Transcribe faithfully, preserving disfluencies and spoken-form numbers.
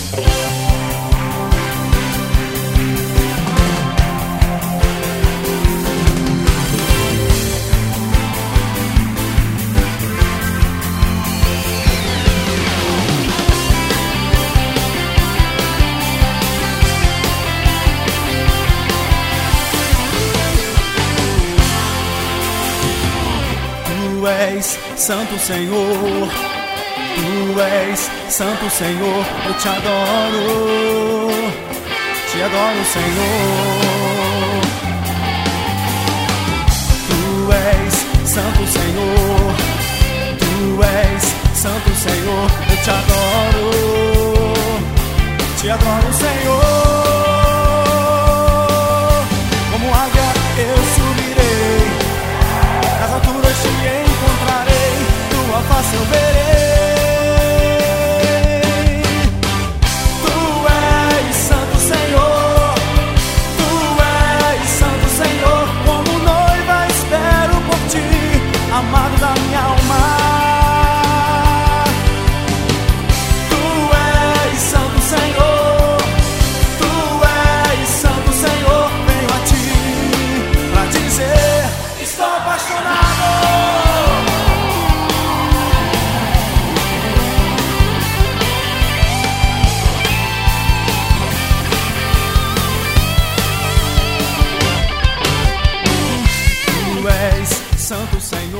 Tu és Santo Senhor, Tu és Santo Senhor, eu te adoro, te adoro, Senhor. Tu és Santo Senhor, Tu és Santo Senhor, eu te adoro, te adoro, Senhor. Como águia eu subirei, nas alturas te encontrarei, tua face eu verei. Tu és Santo Senhor, Tu és Santo Senhor, como noiva espero por ti, amado da minha alma. Tu és Santo Senhor, Tu és Santo Senhor, venho a ti pra dizer: estou apaixonado. Tu és Santo Senhor.